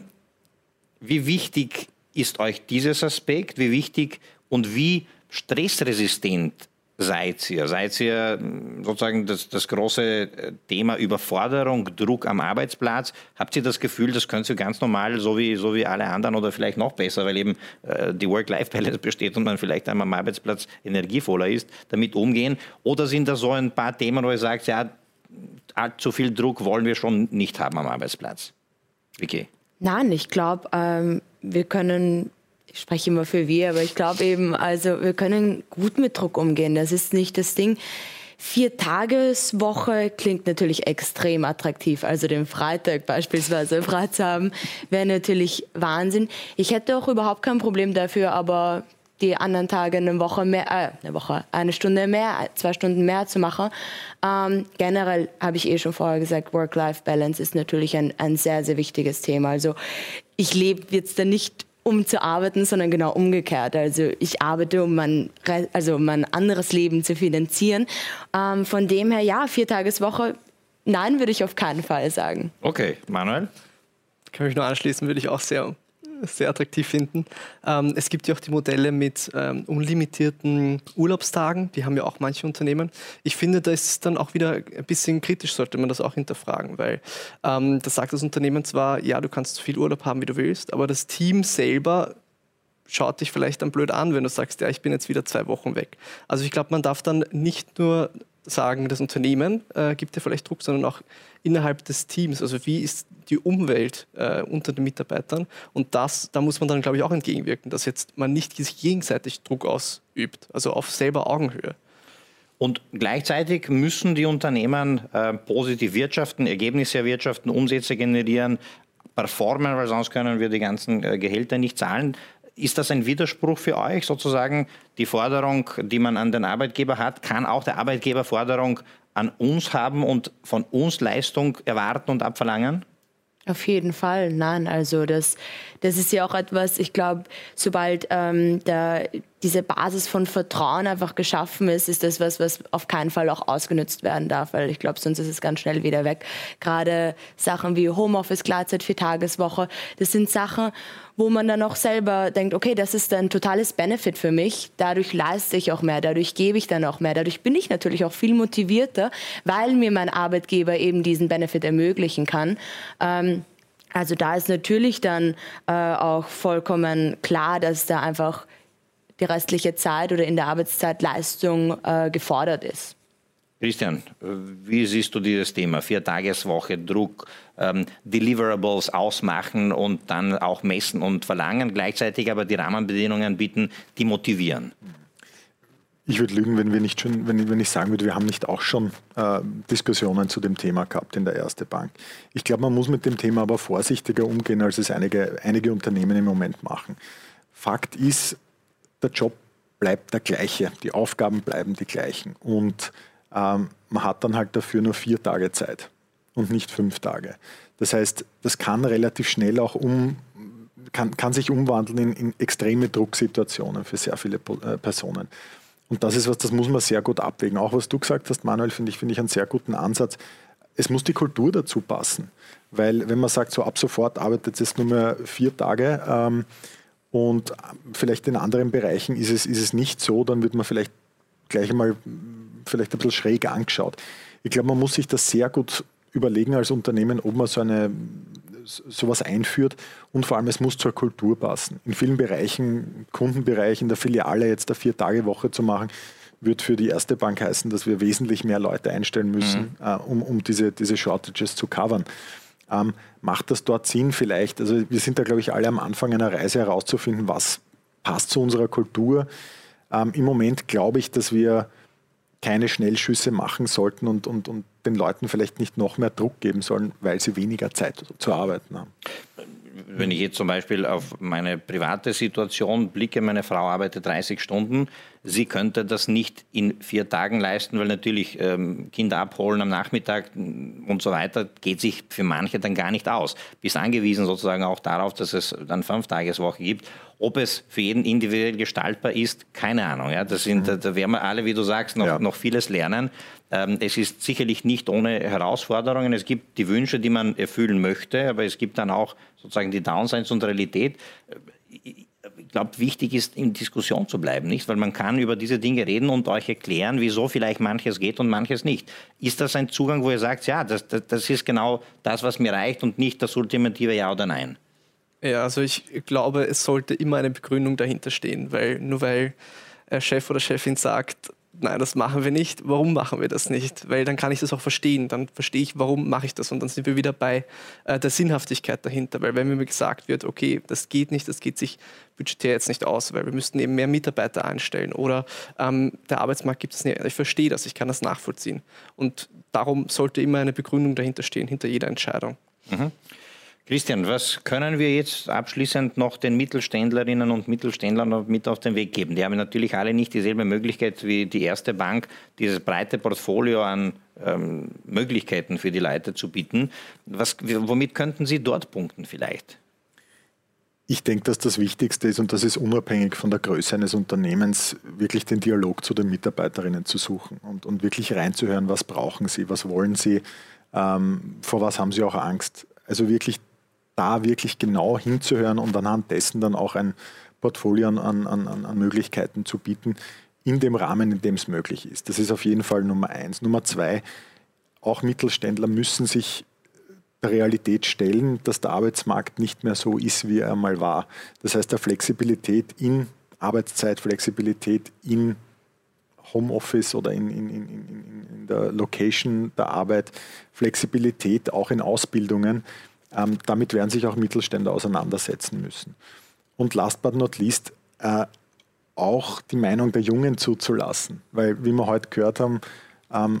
wie wichtig ist euch dieses Aspekt? Wie wichtig und wie stressresistent seid ihr? Seid ihr sozusagen das, das große Thema Überforderung, Druck am Arbeitsplatz? Habt ihr das Gefühl, das könnt ihr ganz normal, so wie, so wie alle anderen oder vielleicht noch besser, weil eben äh, die Work-Life-Balance besteht und man vielleicht einmal am Arbeitsplatz energievoller ist, damit umgehen? Oder sind da so ein paar Themen, wo ihr sagt, ja, allzu viel Druck wollen wir schon nicht haben am Arbeitsplatz? Vicky? Nein, ich glaube, ähm, wir können ich spreche immer für wir, aber ich glaube eben, also wir können gut mit Druck umgehen. Das ist nicht das Ding. Vier-Tages-Woche klingt natürlich extrem attraktiv. Also den Freitag beispielsweise frei zu haben, wäre natürlich Wahnsinn. Ich hätte auch überhaupt kein Problem dafür, aber die anderen Tage eine Woche mehr, äh, eine Woche, eine Stunde mehr, zwei Stunden mehr zu machen. Ähm, generell habe ich eh schon vorher gesagt, Work-Life-Balance ist natürlich ein, ein sehr, sehr wichtiges Thema. Also ich lebe jetzt da nicht um zu arbeiten, sondern genau umgekehrt. Also ich arbeite, um mein, also mein anderes Leben zu finanzieren. Ähm, von dem her, ja, Viertageswoche, nein, würde ich auf keinen Fall sagen. Okay, Manuel? Kann mich nur anschließen, würde ich auch sehr, sehr attraktiv finden. Ähm, es gibt ja auch die Modelle mit ähm, unlimitierten Urlaubstagen, die haben ja auch manche Unternehmen. Ich finde, da ist es dann auch wieder ein bisschen kritisch, sollte man das auch hinterfragen, weil ähm, da sagt das Unternehmen zwar, ja, du kannst so viel Urlaub haben, wie du willst, aber das Team selber schaut dich vielleicht dann blöd an, wenn du sagst, ja, ich bin jetzt wieder zwei Wochen weg. Also ich glaube, man darf dann nicht nur sagen, das Unternehmen äh, gibt dir vielleicht Druck, sondern auch innerhalb des Teams. Also wie ist die Umwelt äh, unter den Mitarbeitern? Und das, da muss man dann, glaube ich, auch entgegenwirken, dass jetzt man nicht sich gegenseitig Druck ausübt, also auf selber Augenhöhe. Und gleichzeitig müssen die Unternehmen äh, positiv wirtschaften, Ergebnisse erwirtschaften, Umsätze generieren, performen, weil sonst können wir die ganzen äh, Gehälter nicht zahlen. Ist das ein Widerspruch für euch, sozusagen die Forderung, die man an den Arbeitgeber hat, kann auch der Arbeitgeber Forderung an uns haben und von uns Leistung erwarten und abverlangen? Auf jeden Fall, nein. Also das, das ist ja auch etwas, ich glaube, sobald ähm, der, diese Basis von Vertrauen einfach geschaffen ist, ist das was, was auf keinen Fall auch ausgenutzt werden darf, weil ich glaube, sonst ist es ganz schnell wieder weg. Gerade Sachen wie Homeoffice, Gleitzeit, Viertageswoche, das sind Sachen, wo man dann auch selber denkt, okay, das ist ein totales Benefit für mich, dadurch leiste ich auch mehr, dadurch gebe ich dann auch mehr, dadurch bin ich natürlich auch viel motivierter, weil mir mein Arbeitgeber eben diesen Benefit ermöglichen kann. Ähm, also da ist natürlich dann äh, auch vollkommen klar, dass da einfach die restliche Zeit oder in der Arbeitszeit Leistung äh, gefordert ist. Christian, wie siehst du dieses Thema? Viertageswoche, Druck, ähm, Deliverables ausmachen und dann auch messen und verlangen, gleichzeitig aber die Rahmenbedingungen bieten, die motivieren. Ich würde lügen, wenn wir nicht schon, wenn, wenn ich sagen würde, wir haben nicht auch schon äh, Diskussionen zu dem Thema gehabt in der Erste Bank. Ich glaube, man muss mit dem Thema aber vorsichtiger umgehen, als es einige, einige Unternehmen im Moment machen. Fakt ist, der Job bleibt der gleiche, die Aufgaben bleiben die gleichen und ähm, man hat dann halt dafür nur vier Tage Zeit und nicht fünf Tage. Das heißt, das kann relativ schnell auch um, kann, kann sich umwandeln in, in extreme Drucksituationen für sehr viele äh, Personen. Und das ist was, das muss man sehr gut abwägen. Auch was du gesagt hast, Manuel, finde ich, finde ich einen sehr guten Ansatz. Es muss die Kultur dazu passen. Weil wenn man sagt, so ab sofort arbeitet es nur mehr vier Tage ähm, und vielleicht in anderen Bereichen ist es, ist es nicht so, dann wird man vielleicht gleich einmal vielleicht ein bisschen schräg angeschaut. Ich glaube, man muss sich das sehr gut überlegen als Unternehmen, ob man so eine sowas einführt und vor allem, es muss zur Kultur passen. In vielen Bereichen, Kundenbereich, in der Filiale jetzt eine Vier-Tage-Woche zu machen, wird für die Erste Bank heißen, dass wir wesentlich mehr Leute einstellen müssen, mhm. äh, um, um diese, diese Shortages zu covern. Ähm, macht das dort Sinn vielleicht? Also wir sind da, glaube ich, alle am Anfang einer Reise herauszufinden, was passt zu unserer Kultur. Ähm, Im Moment glaube ich, dass wir keine Schnellschüsse machen sollten und, und, und den Leuten vielleicht nicht noch mehr Druck geben sollen, weil sie weniger Zeit zu arbeiten haben. Wenn ich jetzt zum Beispiel auf meine private Situation blicke, meine Frau arbeitet dreißig Stunden, sie könnte das nicht in vier Tagen leisten, weil natürlich ähm, Kinder abholen am Nachmittag und so weiter, geht sich für manche dann gar nicht aus. Bist angewiesen sozusagen auch darauf, dass es dann Fünftageswoche gibt. Ob es für jeden individuell gestaltbar ist, keine Ahnung. Ja, das sind, da, da werden wir alle, wie du sagst, noch, ja. noch vieles lernen. Ähm, es ist sicherlich nicht ohne Herausforderungen. Es gibt die Wünsche, die man erfüllen möchte, aber es gibt dann auch sozusagen die Downsides und Realität. Ich glaube, wichtig ist, in Diskussion zu bleiben, nicht? Weil man kann über diese Dinge reden und euch erklären, wieso vielleicht manches geht und manches nicht. Ist das ein Zugang, wo ihr sagt, ja, das, das, das ist genau das, was mir reicht und nicht das ultimative Ja oder Nein? Ja, also ich glaube, es sollte immer eine Begründung dahinter stehen, weil nur weil Chef oder Chefin sagt, nein, das machen wir nicht. Warum machen wir das nicht? Weil dann kann ich das auch verstehen. Dann verstehe ich, warum mache ich das. Und dann sind wir wieder bei äh, der Sinnhaftigkeit dahinter. Weil wenn mir gesagt wird, okay, das geht nicht, das geht sich budgetär jetzt nicht aus, weil wir müssten eben mehr Mitarbeiter einstellen oder ähm, der Arbeitsmarkt gibt es nicht. Ich verstehe das, ich kann das nachvollziehen. Und darum sollte immer eine Begründung dahinter stehen, hinter jeder Entscheidung. Mhm. Christian, was können wir jetzt abschließend noch den Mittelständlerinnen und Mittelständlern mit auf den Weg geben? Die haben natürlich alle nicht dieselbe Möglichkeit wie die Erste Bank, dieses breite Portfolio an ähm, Möglichkeiten für die Leute zu bieten. Was, womit könnten Sie dort punkten vielleicht? Ich denke, dass das Wichtigste ist, und das ist unabhängig von der Größe eines Unternehmens, wirklich den Dialog zu den Mitarbeiterinnen zu suchen und, und wirklich reinzuhören, was brauchen sie, was wollen sie, ähm, vor was haben sie auch Angst. Also wirklich da wirklich genau hinzuhören und anhand dessen dann auch ein Portfolio an, an, an Möglichkeiten zu bieten, in dem Rahmen, in dem es möglich ist. Das ist auf jeden Fall Nummer eins. Nummer zwei, auch Mittelständler müssen sich der Realität stellen, dass der Arbeitsmarkt nicht mehr so ist, wie er mal war. Das heißt, der Flexibilität in Arbeitszeit, Flexibilität in Homeoffice oder in, in, in, in, in der Location der Arbeit, Flexibilität auch in Ausbildungen. Ähm, damit werden sich auch Mittelständler auseinandersetzen müssen. Und last but not least, äh, auch die Meinung der Jungen zuzulassen. Weil, wie wir heute gehört haben, ähm,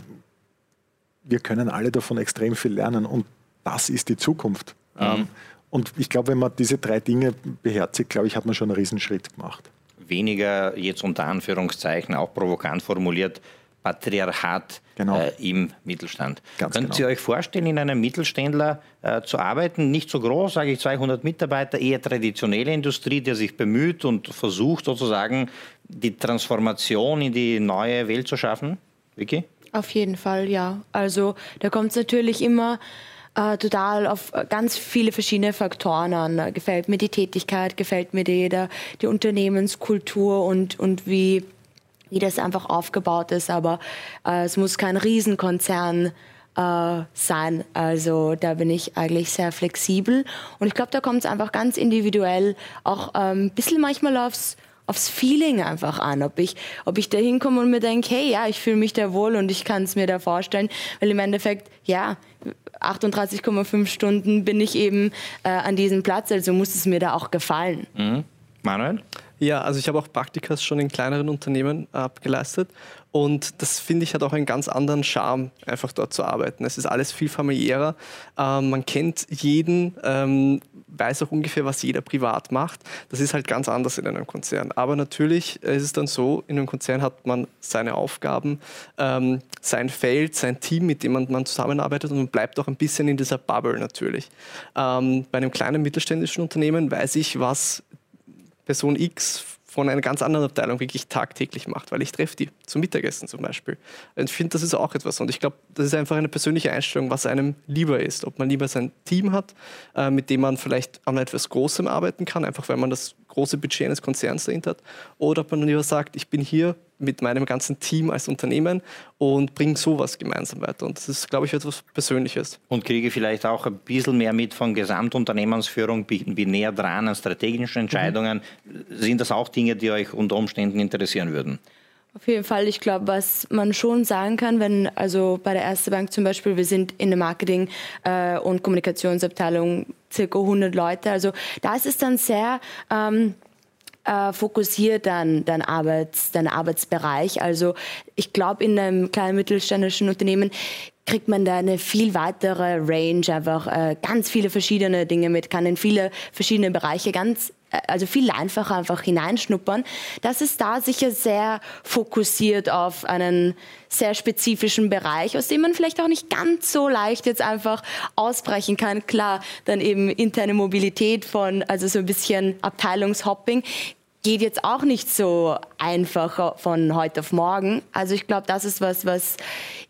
wir können alle davon extrem viel lernen und das ist die Zukunft. Mhm. Ähm, und ich glaube, wenn man diese drei Dinge beherzigt, glaube ich, hat man schon einen Riesenschritt gemacht. Weniger, jetzt unter Anführungszeichen, auch provokant formuliert, Patriarchat genau. äh, im Mittelstand. Ganz Können genau. Sie euch vorstellen, in einem Mittelständler äh, zu arbeiten? Nicht so groß, sage ich zweihundert Mitarbeiter, eher traditionelle Industrie, der sich bemüht und versucht sozusagen die Transformation in die neue Welt zu schaffen? Vicky? Auf jeden Fall, ja. Also da kommt es natürlich immer äh, total auf ganz viele verschiedene Faktoren an. Gefällt mir die Tätigkeit, gefällt mir die, der, die Unternehmenskultur und, und wie wie das einfach aufgebaut ist, aber äh, es muss kein Riesenkonzern äh, sein. Also da bin ich eigentlich sehr flexibel und ich glaube, da kommt es einfach ganz individuell auch ein ähm, bisschen manchmal aufs, aufs Feeling einfach an, ob ich, ob ich da hinkomme und mir denke, hey, ja, ich fühle mich da wohl und ich kann es mir da vorstellen, weil im Endeffekt, ja, achtunddreißig Komma fünf Stunden bin ich eben äh, an diesem Platz, also muss es mir da auch gefallen. Mhm. Manuel? Ja, also ich habe auch Praktikas schon in kleineren Unternehmen abgeleistet und das finde ich hat auch einen ganz anderen Charme, einfach dort zu arbeiten. Es ist alles viel familiärer, ähm, man kennt jeden, ähm, weiß auch ungefähr, was jeder privat macht. Das ist halt ganz anders in einem Konzern. Aber natürlich ist es dann so, in einem Konzern hat man seine Aufgaben, ähm, sein Feld, sein Team, mit dem man, man zusammenarbeitet und man bleibt auch ein bisschen in dieser Bubble natürlich. Ähm, bei einem kleinen mittelständischen Unternehmen weiß ich, was Person X von einer ganz anderen Abteilung wirklich tagtäglich macht, weil ich treffe die zum Mittagessen zum Beispiel. Und ich finde, das ist auch etwas. Und ich glaube, das ist einfach eine persönliche Einstellung, was einem lieber ist. Ob man lieber sein Team hat, äh, mit dem man vielleicht an etwas Großem arbeiten kann, einfach weil man das große Budget eines Konzerns dahinter hat, oder ob man lieber sagt, ich bin hier mit meinem ganzen Team als Unternehmen und bringe sowas gemeinsam weiter. Und das ist, glaube ich, etwas Persönliches. Und kriege vielleicht auch ein bisschen mehr mit von Gesamtunternehmensführung, bin, bin näher dran an strategischen Entscheidungen. Mhm. Sind das auch Dinge, die euch unter Umständen interessieren würden? Auf jeden Fall, ich glaube, was man schon sagen kann, wenn, also bei der Erste Bank zum Beispiel, wir sind in der Marketing- äh, und Kommunikationsabteilung circa hundert Leute, also da ist es dann sehr ähm, äh, fokussiert dann dein, Arbeits-, dein Arbeitsbereich, also ich glaube, in einem kleinen mittelständischen Unternehmen kriegt man da eine viel weitere Range, einfach äh, ganz viele verschiedene Dinge mit, kann in viele verschiedene Bereiche ganz also viel einfacher einfach hineinschnuppern. Das ist da sicher sehr fokussiert auf einen sehr spezifischen Bereich, aus dem man vielleicht auch nicht ganz so leicht jetzt einfach ausbrechen kann. Klar, dann eben interne Mobilität von, also so ein bisschen Abteilungshopping, geht jetzt auch nicht so einfach von heute auf morgen. Also ich glaube, das ist was, was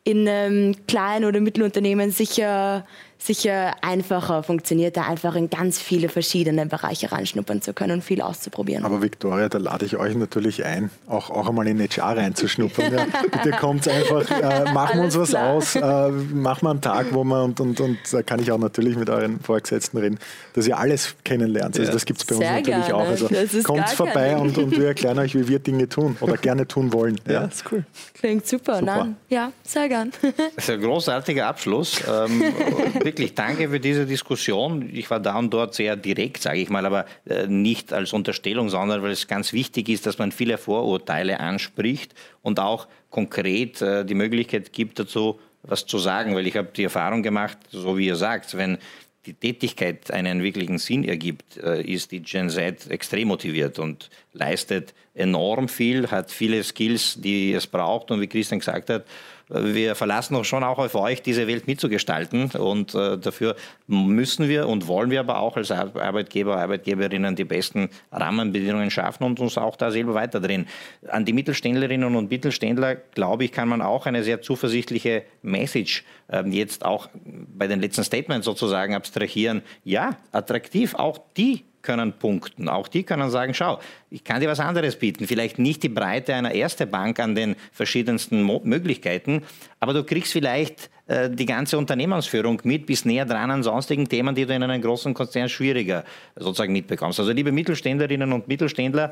in einem kleinen oder Mittelunternehmen sicher, sicher einfacher funktioniert, da einfach in ganz viele verschiedene Bereiche reinschnuppern zu können und viel auszuprobieren. Aber Victoria, da lade ich euch natürlich ein, auch, auch einmal in H R reinzuschnuppern. Ja, bitte kommt einfach, äh, machen wir uns was klar. aus, äh, machen wir einen Tag, wo man, und, und, und da kann ich auch natürlich mit euren Vorgesetzten reden, dass ihr alles kennenlernt. Also das gibt es bei uns Sehr natürlich gerne. auch. Also kommt vorbei und, und wir erklären euch, wie wir Dinge tun oder gerne tun wollen. Ja, ja ist cool. Klingt super. super. Nein, ja, sehr gern. Das ist ein großartiger Abschluss. Ähm, wirklich danke für diese Diskussion. Ich war da und dort sehr direkt, sage ich mal, aber äh, nicht als Unterstellung, sondern weil es ganz wichtig ist, dass man viele Vorurteile anspricht und auch konkret äh, die Möglichkeit gibt, dazu was zu sagen, weil ich habe die Erfahrung gemacht, so wie ihr sagt, wenn die Tätigkeit einen wirklichen Sinn ergibt, äh, ist die Gen Z extrem motiviert und leistet enorm viel, hat viele Skills, die es braucht. Und wie Christian gesagt hat, wir verlassen uns schon auch auf euch, diese Welt mitzugestalten. Und äh, dafür müssen wir und wollen wir aber auch als Arbeitgeber, Arbeitgeberinnen die besten Rahmenbedingungen schaffen und uns auch da selber weiterdrehen. An die Mittelständlerinnen und Mittelständler, glaube ich, kann man auch eine sehr zuversichtliche Message äh, jetzt auch bei den letzten Statements sozusagen abstrahieren. Ja, attraktiv, auch die können punkten. Auch die können sagen, schau, ich kann dir was anderes bieten. Vielleicht nicht die Breite einer Erste Bank an den verschiedensten Mo- Möglichkeiten, aber du kriegst vielleicht äh, die ganze Unternehmensführung mit, bis näher dran an sonstigen Themen, die du in einem großen Konzern schwieriger sozusagen mitbekommst. Also liebe Mittelständlerinnen und Mittelständler,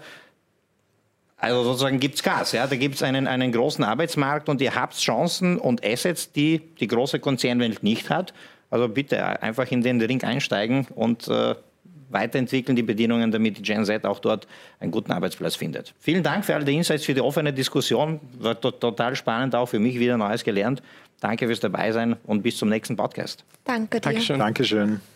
also sozusagen gibt es Gas, ja? Da gibt es einen, einen großen Arbeitsmarkt und ihr habt Chancen und Assets, die die große Konzernwelt nicht hat. Also bitte einfach in den Ring einsteigen und äh, weiterentwickeln die Bedingungen, damit die Gen Z auch dort einen guten Arbeitsplatz findet. Vielen Dank für all die Insights, für die offene Diskussion. War to- total spannend, auch für mich wieder Neues gelernt. Danke fürs Dabeisein und bis zum nächsten Podcast. Danke dir. Dankeschön. Dankeschön.